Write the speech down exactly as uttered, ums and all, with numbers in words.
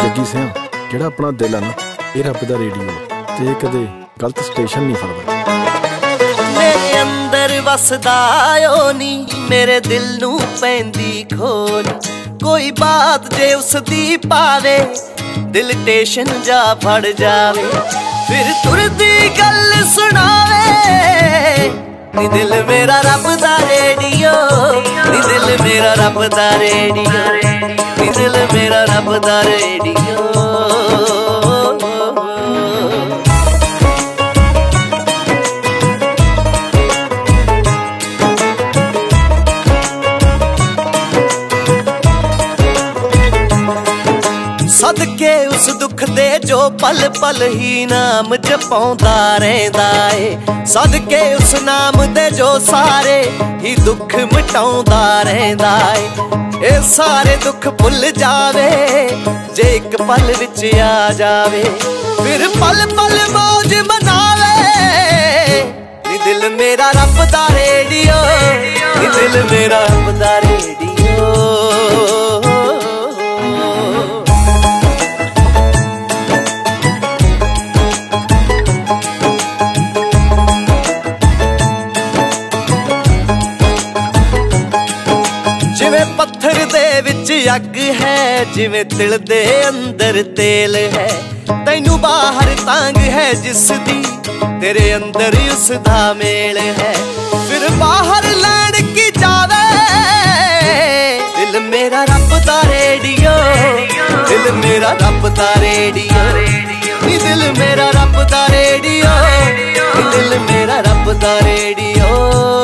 जग्गी सिंह ਜਿਹੜਾ ਆਪਣਾ ਦਿਲ ਆ ਨਾ ਇਹ ਰੱਬ ਦਾ ਰੇਡੀਓ ਤੇ ਕਦੇ ਗਲਤ ਸਟੇਸ਼ਨ ਨਹੀਂ ਫੜਦਾ। ਮੇਰੇ ਅੰਦਰ ਵਸਦਾ ਓ ਨੀ ਮੇਰੇ ਦਿਲ ਨੂੰ ਪੈਂਦੀ ਖੋਲ ਕੋਈ ਬਾਤ ਜੇ ਉਸ ਦੀ ਪਾਵੇ ਦਿਲ ਟੇਸ਼ਨ ਜਾ ਫੜ ਜਾਵੇ ਫਿਰ ਤੁਰਦੀ ਗੱਲ ਸੁਣਾਵੇ ਨੀ ਦਿਲ ਮੇਰਾ ਰੱਬ ਦਾ ਰੇਡੀਓ ਨੀ ਦਿਲ ਮੇਰਾ ਰੱਬ ਦਾ ਰੇਡੀਓ ਨੀ ਦਿਲ ਮੇਰਾ ਰੱਬ ਦਾ ਰੇਡੀਓ। ਸਦਕੇ ਉਸ ਦੁੱਖ ਦੇ ਜੋ ਪਲ ਪਲ ਹੀ ਨਾਮ ਜਪਾਉਂਦਾ ਰਹਿੰਦਾ ਏ ਸਦਕੇ ਉਸ ਨਾਮ ਦੇ ਜੋ ਸਾਰੇ ਹੀ ਦੁੱਖ ਮਿਟਾਉਂਦਾ ਰਹਿੰਦਾ ਏ ਇਹ ਸਾਰੇ ਦੁੱਖ ਭੁੱਲ ਜਾਵੇ ਜੇ ਇੱਕ ਪਲ ਵਿੱਚ ਆ ਜਾਵੇ ਫਿਰ ਪਲ ਪਲ ਮੌਜ ਮਨਾਵੇ ਨੀ ਦਿਲ ਮੇਰਾ ਰੱਬ ਦਾ ਰੇਡੀਓ ਨੀ ਦਿਲ ਮੇਰਾ ਰੱਬ ਦਾ ਰੇਡੀਓ। ਜਿਵੇਂ ਪੱਥਰ ਦੇ ਵਿੱਚ ਅੱਗ ਹੈ ਜਿਵੇਂ ਤਿਲ ਦੇ ਅੰਦਰ ਤੇਲ ਹੈ ਤੈਨੂੰ ਬਾਹਰ ਤਾਂਗ ਹੈ ਜਿਸ ਦੀ ਤੇਰੇ ਅੰਦਰ ਉਸ ਦਾ ਮੇਲ ਹੈ ਫਿਰ ਬਾਹਰ ਲੈਣ ਕੀ ਜਾਵੇ ਦਿਲ ਮੇਰਾ ਰੱਬ ਦਾ ਰੇਡੀਓ ਦਿਲ ਮੇਰਾ ਰੱਬ ਦਾ ਰੇਡੀਓ ਨੀ ਦਿਲ ਮੇਰਾ ਰੱਬ ਦਾ ਰੇਡੀਓ ਨੀ ਦਿਲ ਮੇਰਾ ਰੱਬ ਦਾ ਰੇਡੀਓ।